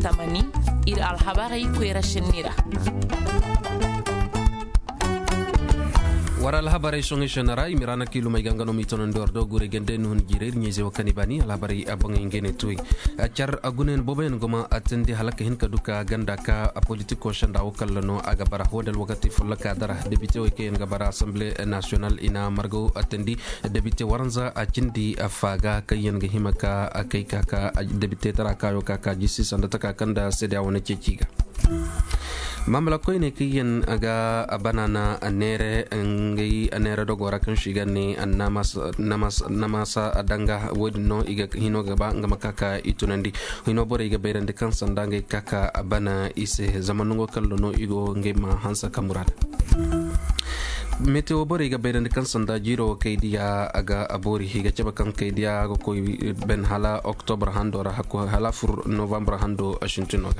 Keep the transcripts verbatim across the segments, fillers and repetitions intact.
tamani ir alhabari kwera shenira wara alhabari songe shenara imirana kilu mai gangano mitono ndordo gure gende nun jirer nyeze wakani bani alhabari abonge ingene tui achar agunen boben goma atende halaka hin kaduka ganda ka politiko shanda wakallano aga bara hodal wakati fulaka dara debite weke nga bara assemblée nationale ina margo atendi debite waranza achindi afaga kayen ga himaka akai kaka debite tara kayo kaka jisi sanda taka kanda sedia wona chechiga mamla koy ne kiyen aga abanana anere ngai anere dogora kan shiga ne annamas namas namasa adanga wodno iga hino gaba ngama kaka itunandi hino bore iga beirande kan sandange kaka abana ise zamanungo kallono igo ngai ma hansa kamurada meteo bore ga beirande kan sanda jiro kaydiya aga abori higa chaba kan kaydiya go koy ben hala october handora hako hala fur november hando ashintinoga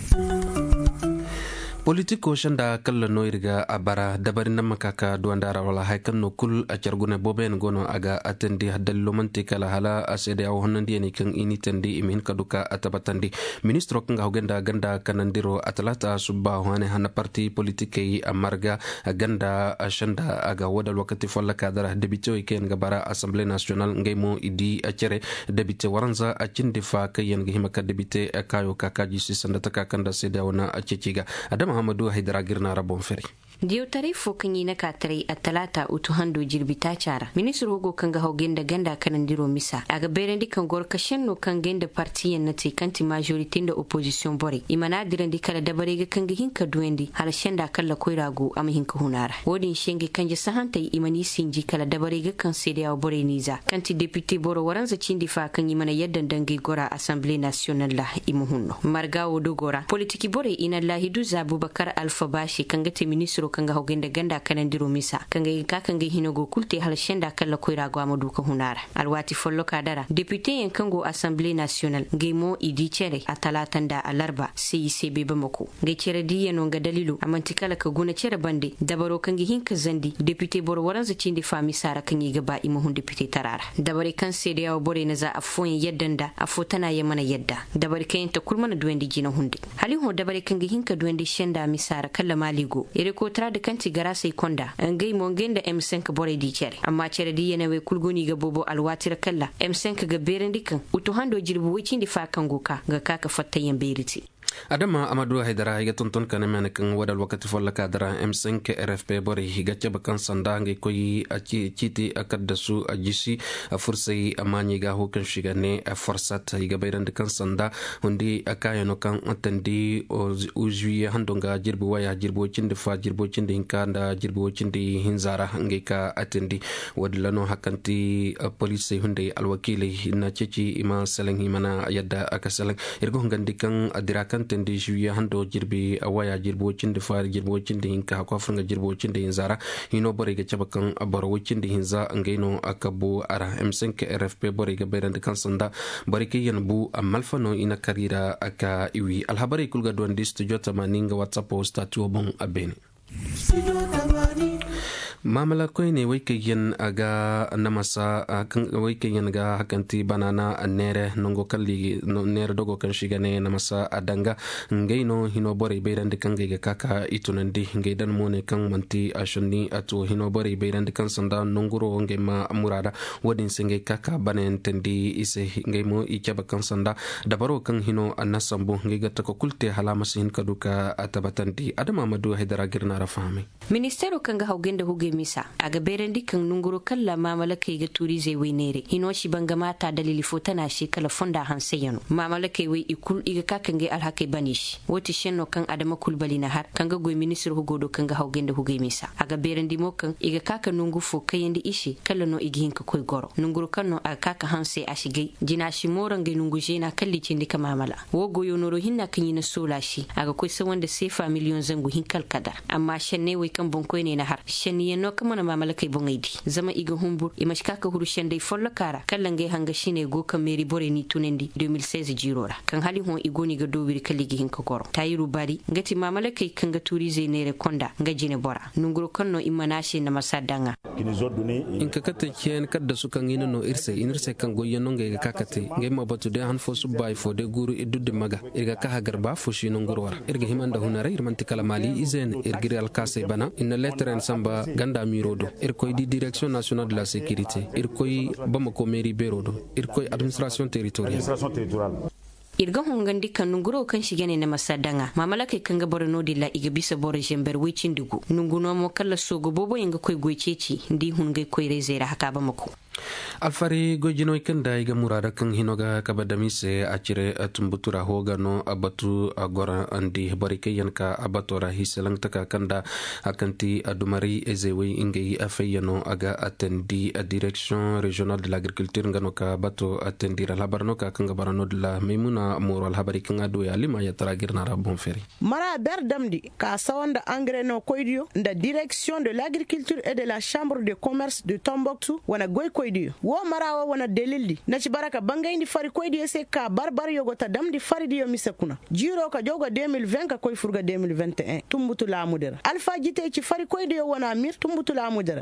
politiko shanda kala no irga abara dabari na makaka duandara wala haikan no kul a chargune boben gono aga atendi hadallo manti kala hala asede aw honandi ni kan ini tendi imin kaduka atabatandi ministro kan ganda ganda kanandiro atlata subba hone hana parti politike amarga ganda shanda aga wadal wakati folla kadara debito iken gabara assemblée nationale ngemo idi achere debite waranza achindi fa kayen gihimaka debite kayo kakaji sisanda takakanda sede awna acheciga adam Muhammadu Haidara girna rabon feri diyo tarifo kan yi na katare a talata utu hando jirbi ta cara ministru hogo kan ga haugen da ganda kanan diro misa a ga beren di kan gor kashen no kan genda partiyan na te kanti majority da opposition bore imana diran di kala dabare ga kan ga hinka duwendi harshen da kala koi rago am hinka hunara wodin shenge kan ji sahanta imani sinji kala dabare ga kan sai da bore niza kanti deputy boro waranza cindi fa kan yi mana yadda dangai gora assemblée nationale la imuhunno marga wodo gora politiki bore ina lahidu zabubakar alfa bashi kan ga te ministru kanga hogende ganda kanan diro misa kanga ka kanga hinogo kulte hal shenda kala koira go amadu ka hunara alwati follo kadara député en kango assemblée nationale ngemo idi chere atalatan da alarba C C B bamako nge chere di yeno nga dalilu amantikala ka guna chere bande dabaro kanga hinka zandi député bor waranza cindi fami sara kangi gaba imu hun député tarara dabare kan C D A bore na za afon yaddanda afotana yamana yadda dabare kan ta kulmana duwendi jina hunde hali ho dabare kanga hinka duwendi shenda misara kala maligo ere ko tra da kanti gara sai konda an gai mongen da M cinq bore di kere amma cere di yana we kulgoni ga bobo alwatir kalla M cinq ga beren dikan uto hando jirbu wicin di fa kan goka ga kaka fatta yan beriti adama amadu haidara higa tonton kana mena kan wadal wakati folla kadara M cinq R F P bore higa chaba kan sanda ngai koyi a chiti akadda su a jisi a fursai amani ga hukan shiga ne a forsat higa bayran da kan sanda hundi akaya no kan atandi ujwi handonga jirbu waya jirbu cinde fa jirbu cinde hinka da jirbu cinde hinzara ngai ka atandi wadlano hakanti police hundi alwakili na ceci ima salan himana yadda aka salan irgo ngandi kan adirakan tendi juya hando jirbi awaya jirbocin da fari jirbocin da hinka ko fanga jirbocin da hinzara hino bore ga cabakan abarwocin da hinza angaino akabo ara M cinq R F P bore ga bayran da kan sanda bore ke yanbu amalfano ina karira aka iwi alhabari kulga don distu jota maninga whatsapp statu bon abene mamala koy ne way kayen aga namasa kan way kayen ga hakanti banana nere nongo kalli no nere dogo kan shigane namasa adanga ngaino hino bore beirande kan ga kaka itunandi ngaidan mone kan manti ashonni ato hino bore beirande kan sanda nonguro ngema murada wodin senge kaka banen tendi ise ngaimo ikaba kan sanda dabaro kan hino annasambu ngiga ta ko kulte halama sin kaduka atabatandi adama amadu haidara girna rafahami ministero kan ga haugenda huge misa aga berendi kan nunguro kala mamalaka ga turize wenere hino shi banga mata dalili fotana shi kala fonda hanseyano mamalaka we ikul iga kakange alhake banish woti shenno kan adama kulbali na har kan ga goy ministero hugodo kan ga haugenda huge misa aga berendi mo kan iga kaka nungu fo kayende ishi kala no igi hinka koy goro nunguro kan no aga kaka hanse ashige jina shi morange nungu jena kalli cindi ka mamala wo goyo noro hinna kan yina sola shi aga koy sawanda sefa million zangu hinkal kada amma shenne we kan bonkoy ne na har shenne no kama na mamalakai bongaidi zama iga humbur imashka ka hurushen dai folla kara kallangai hanga shine go kan meri bore ni tunendi deux mille seize jirora kan hali hon igoni ga dobiri kaligi hinka goro tayiru bari ngati mamalakai kan ga turize ne rekonda nga jine bora nunguro kanno imanashe na masadanga in ka kate kien kadda su kan ino no irse inirse kan goyen no ngai ka kate ngai mabatu de han fo su bay fo de guru idudde maga irga ka hagar ba fo shi no ngoro wara irga himanda hunare irmanti kala mali izen irgiri al kase bana inna letren samba ganda mirodo irkoy di direction nationale de la sécurité irkoy bamako mairie berodo irkoy administration territoriale irga hongandi kan nunguro kan shigene na masadanga mamalaka kan ga borno dilla iga bisa bore jember wicin dugu nunguno mo kala sogo bobo yanga koy goyceci ndi hunga koy rezera haka ba mako alfari gojino kanda iga murada kan hinoga kabadamise acire atumbutura hogano abatu agora andi barike yanka abatora hiselang taka kanda akanti adumari ezewi ingei afeyano aga atendi a direction régionale de l'agriculture ngano ka bato atendira labarno ka kanga barano de la memuna moral habari kanga do ya lima ya taragirna rabon feri mara berdamdi ka sawanda engrais no koydio nda direction de l'agriculture et de la chambre de commerce de Tombouctou wana goy koydio wo marawa wana delildi naci baraka bangayndi fari koydio se ka barbar yogota damdi fari dio misakuna jiro ka jogo deux mille vingt ka koy furga deux mille vingt et un tumbutu la mudera alfa jite ci fari koydio wana mir tumbutu la mudera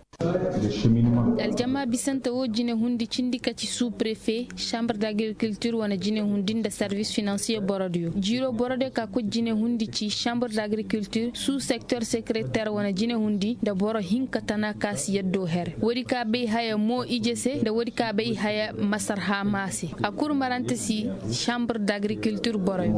aljama bisanta wo jine hundi cindika ci sous préfet chambre d'agriculture wana jine hundi nda service financier borodio jiro borode ka ko jine hundi ci chambre d'agriculture sous secteur secrétaire wana jine hundi da boro hinka tana kas yeddo her wori ka be haya mo ijese da wori ka be haya masar ha masi akur marante si chambre d'agriculture boroyo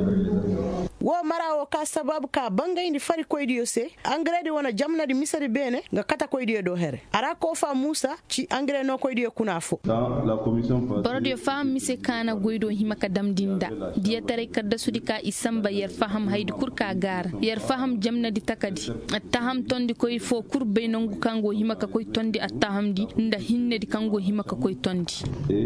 wo marawo ka sababu ka bangayndi fari koydiyo se engrais de wana jamna di misari bene nga kata koydiyo do here ara ko fa Musa ci engrais no koydiyo kuna fo borodio fam mise kana goydo himaka damdinda diya tare kadda sudika isamba yer faham haydi kurka gar yer faham jamna di takadi attaham tondi koy fo kurbe nongu kango himaka koy tondi attaham di nda hinne di kango himaka koy tondi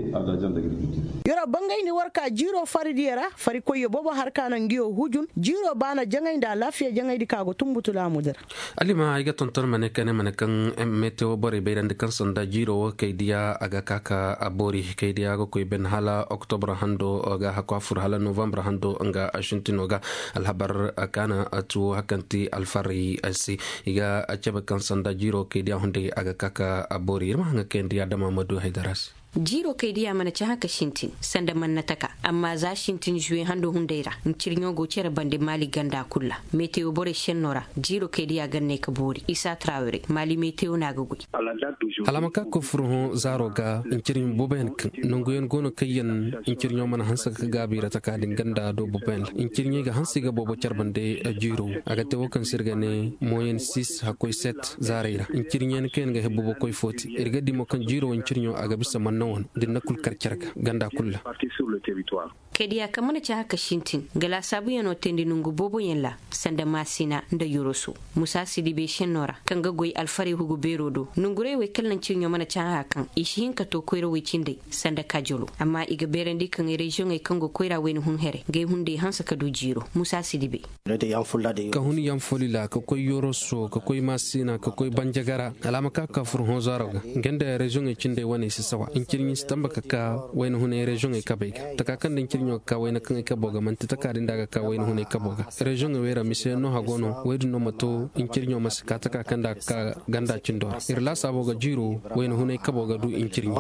yoro bangayndi warka jiro fari diera fari koyo bobo harkana ngiyo hujun jiro bana jangaynda lafiya jangaydi kago tumbutula mudar alima iga tonton mane kane mane kan meteo bore beirande kan sonda jiro kaydiya aga kaka abori kaydiya go koy ben hala octobre hando aga hakwa fur hala novembre hando anga ashintino ga alhabar kana atu hakanti alfari asi iga achaba kan sonda jiro kaydiya hunde aga kaka abori irma hanga kendiya dama madu haidaras jiro kai diya mana ci haka shintin sanda man na taka amma za shintin juye hando hundaira in cirnyo go cere bande mali ganda kulla meteo bore shennora jiro kai diya ganne ka bori isa traore mali meteo na gugui alama ka ko furho zaro ga in cirnyo boben nongoyen gono kayen in cirnyo mana hansa ka gabira taka din ganda do boben in cirnyo ga hansi ga bobo charbande jiro aga te wokan sirgane moyen six hakoy sept zareira in cirnyo ken ga hebbo koy foti irga dimo kan jiro in cirnyo aga bisa man dinna kul karcarga ganda kulla kediya kamana ci haka shintin gala sabu yano tendi nungu bobo yella sanda masina nda yurosu musa sidibe shennora kanga goy alfari hugu berodo nungure we kallan cinyo mana ci hakan ishin ka to koyro we cinde sanda kajolo amma iga berendi kan region e kango koyra wen hun here ge hunde hansa ka do jiro musa sidibe ka huni yam folila ka koy yurosu ka koy masina ka koy banjagara alama ka ka fur hozaro genda region e cinde wani sisawa kirni stamba kaka wayna hune region e kabega taka kan din kirnyo ka wayna kan e kaboga man ta karin daga ka wayna hune kaboga region e wera mise no hagono waydu no mato in kirnyo masaka taka kan da ka ganda cindor irla saboga jiro wayna hune kaboga du in kirnyo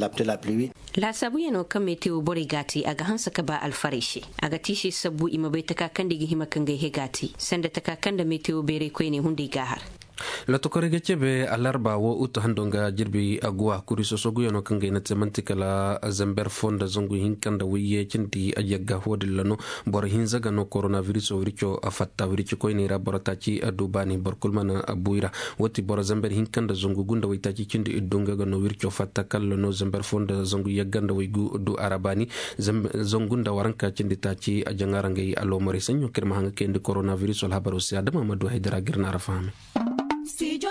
la sabu yano kan meteo bore gati aga hansa ka ba alfareshi aga tishi sabu ima bai taka kan digi hima kan gai hegati sanda taka kan da meteo bere ko ne hundi gahar la to korege chebe alarba wo uto handonga jirbi agwa kuriso sogu yano kange na temantikala zamber fonda zongu hinkanda wiye cindi ajagga hodilano bor hinzaga no coronavirus o wircho afatta wircho ko ni raboratachi adubani borkulmana abuira woti bor zamber hinkanda zongu gunda witachi cindi idonga no wircho fatta kallo no zamber fonda zongu yagganda wigu du arabani zongunda waranka cindi tachi ajangara ngai alomori sanyo kirma hanga kende coronavirus wal habaru si adama madu haidara girna rafahame Si yo te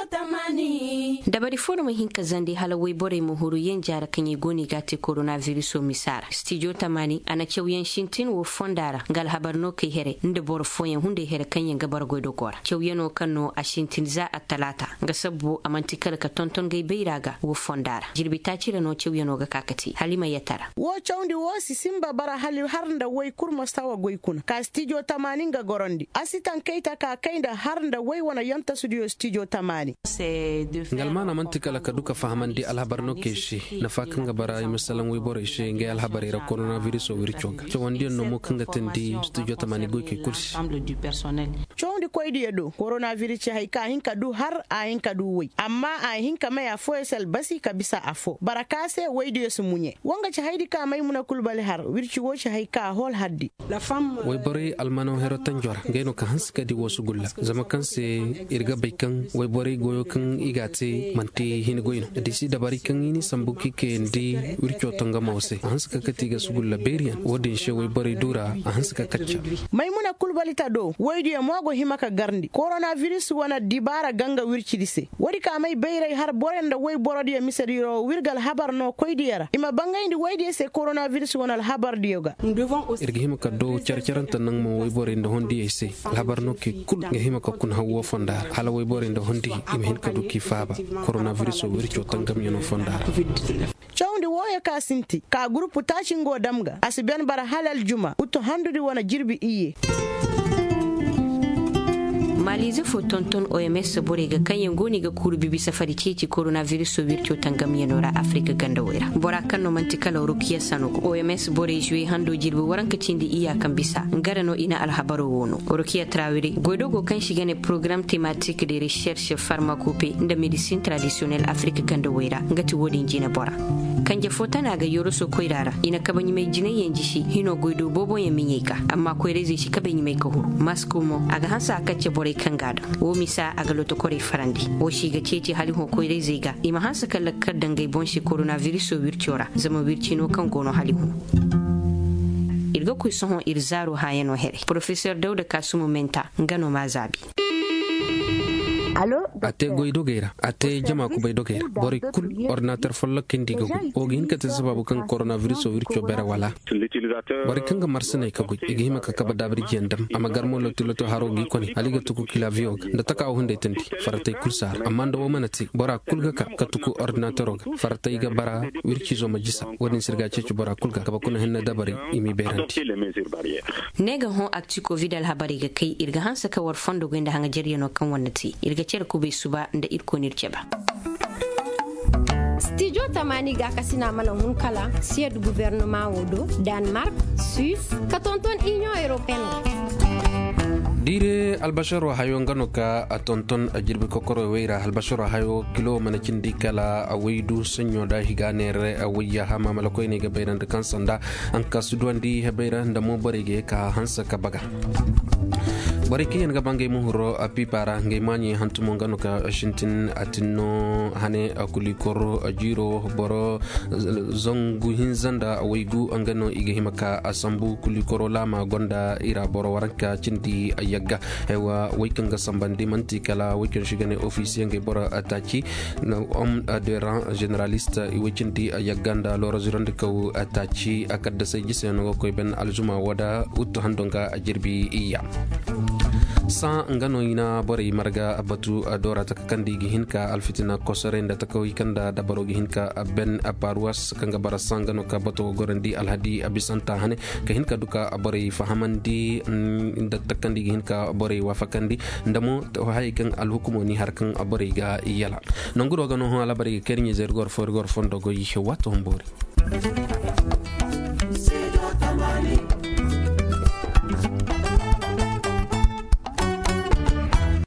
tamani dabari forum hinka zande halawai bore mu huru yen jara kanye goni gati coronavirus o misara studio tamani ana chewyen shintin wo fondara ngal habarno kai here nde bor foyen hunde here kanye gabar goido kora chewyeno kanno a shintin za a talata ga sabbo amantikal ka tonton gai beiraga wo fondara jirbi ta cire no chewyeno ga kakati halima yatara wo chawndi wo sisimba bara hali harnda way kurma stawa goykuna ka studio tamani ga gorondi asitan keita ka kainda harnda way wana yanta studio studio tamani ngalmana mantikala ka duka fahamandi alhabarno keshi na fakan ga bara misalan way bore she ngai alhabari ra coronavirus o wirchoga to wandi no mo kanga tendi studio tamani goyke kursi chawndi koydi edo coronavirus che hay ka hinka du har a hinka du way amma a hinka mai afo sel basi ka bisa afo barakase waydi su munye wanga che haydi ka mai muna kulbali har wirchi wo che hay ka hol haddi la femme way bore almano hero tanjora ngeno ka hanska di wosu gulla zama kanse irga baykan way bore goyo kan igate manti hin goyino disi dabari kan ini sambuki ke ndi wircho tanga mawse hanska katiga sugulla berian wodin she way bore dura hanska kacca maimuna kulbali ta do waydi mo go himaka garndi coronavirus wana dibara ganga wirchi dise wadi ka mai beyray har borenda way borodi miseriro wirgal habar no koydiyara ima bangayndi waydi se coronavirus wana habar diyoga irga himaka do charcharanta nang mo way borenda hondi ese habar no ke kul ga himaka kun hawo fondar hala way borenda hondi ima hin kadu ki faba coronavirus o wircho tangam yono fondar chawndi woya ka sinti ka grupu tachingo damga asiben bara halal juma uto handudi wana jirbi iye malize fo tonton O M S bore ga kanyen goni ga kurbi bisa fari ceci coronavirus wircho tangam yenora Afrika ganda wera bora kanno mantikala rukiya sano O M S bore jwe hando jirbi waranka cindi iya kan bisa ngarano ina alhabaro wono rukiya trawiri godogo kan shigane programme thématique de recherche pharmacopée de médecine traditionnelle Afrika ganda wera ngati wodin jina bora kanje fotana ga yoroso koirara ina kabanyi mai jine yenji shi hino goido bobo ya minyeka amma koirezi shi kabanyi mai kahuru maskumo aga hansa akace bore kangada wo misa aga loto kore farandi wo shi ga cece hali ho koirezi ga ima hansa kallakar dangai bonshi coronavirus o wirchora zama wirchino kan gono hali ho irga ku sohon irzaro hayano here professeur Dauda Kasumu Menta ngano mazabi Allo, ate goido gera ate jama ku baydo gera bori kul ordinateur folla kendi go o gin ka sababu kan coronavirus o wircho bera wala bori kan ga marsane ka go igi hima ka kaba dabri jendam ama garmo loto loto haro gi koni aliga tuku kila viog da taka o hunde tendi farate kul sar amma ndo o manati bora kul ga ka ka tuku ordinateur ga farate ga bara wirchi zo majisa wodin sirga cece bora kul ga kaba kuna henna dabari imi beranti nega hon actu covid al habari ga kai irga hansa ka war fondo go inda hanga jeriyano kan wannati irga cer ku bai suba da irko nirce ba studio tamani ga kasina malan hunkala siya du gouvernement wodo Denmark Suisse katonton Union Européenne dire albasharo hayo ngano ka atonton ajirbi kokoro weira albasharo hayo kilo manacin dikala awaidu sanyo da higanere awayya hama malakoi ne ga bairan da kansanda an kasudwandi hebeira da mo barege ka hansa ka baga bari kiyen ga bangay muhuro api para ngay mani hantumo ngano ka shintin atino hane akuli koro ajiro boro zongu hinzanda awaigu angano ige himaka asambu kuli koro lama gonda ira boro waranka cindi ayagga hewa waikanga sambandi manti kala waikan shigane ofisiye ngay boro atachi na om adhérent généraliste iwecindi ayaganda loro zirande kaw atachi akadda say giseno koy ben aljuma wada utto handonga ajirbi iya sa ngano ina bore marga abatu adora takandi gihinka alfitina kosarenda takawi kanda dabaro gihinka ben aparwas kanga bara sangano ka bato gorandi alhadi abisanta hane kahinka duka bore fahamandi inda takandi gihinka bore wafakandi ndamo to hay kan alhukumo ni harkan bore ga yala nonguro gano ho ala bari kernye zergor for gor fondo go yi wato mbori